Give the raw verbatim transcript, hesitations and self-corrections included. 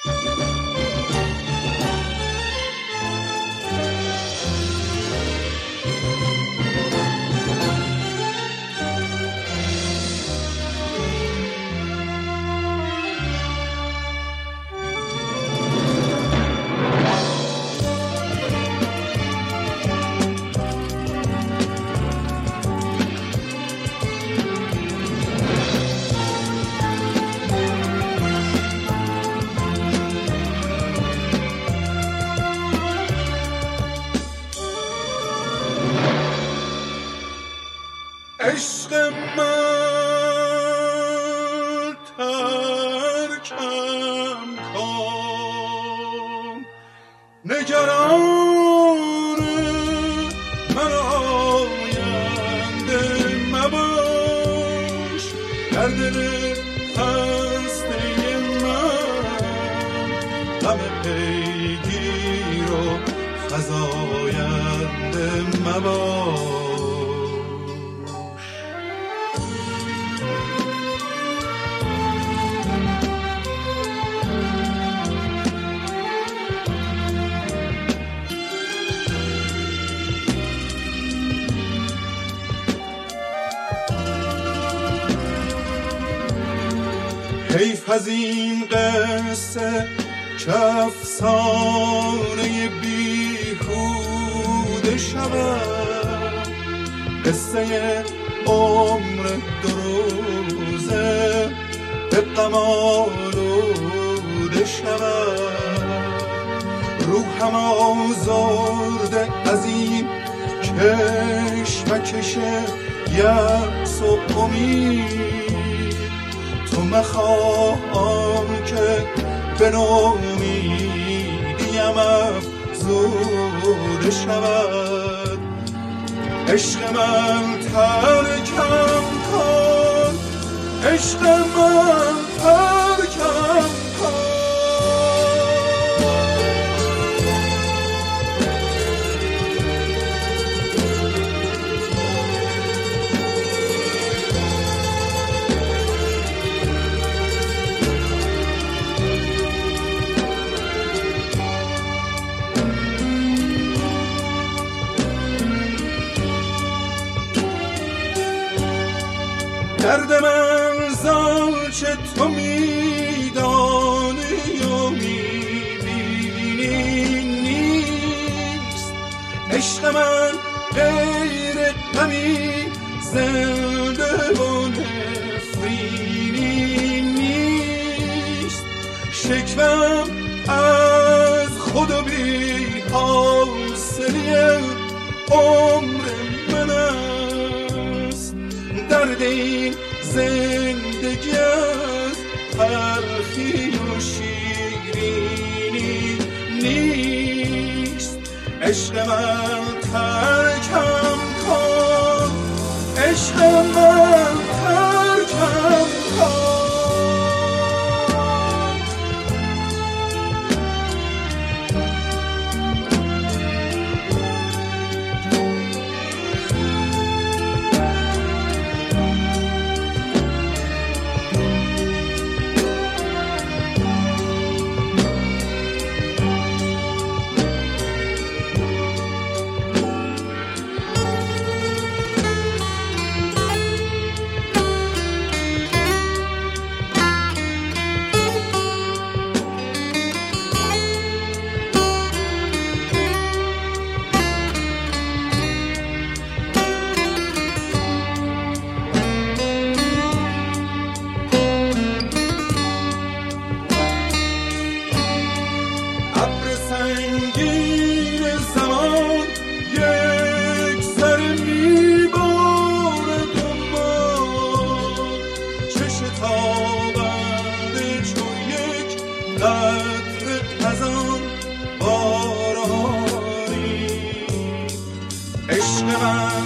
عشق من ترکم کن، نگران من آینده مباش، در دل خسته من غم پیگیر و فزاینده مباش. حیف از این قصه که افسانه بیهوده شود، قصه عمر دو روزه به غم آلوده شود. روحم آزرده از این کشمکش یأس و امید، تو مخواه که به نومیدیم افزوده شود. عشق من ترکم کن، عشق من ترکم کن. درد من زانچه تو میدانی و میبینی نیست. عشق من غیر غمی زنده و نفرینی نیست. شکوم از خود و بی حاصلی عمر من است. درد این زندگی از تلخی و شیرینی نیست. عشق من ترکم کن، عشق من ترکم کن. عشق من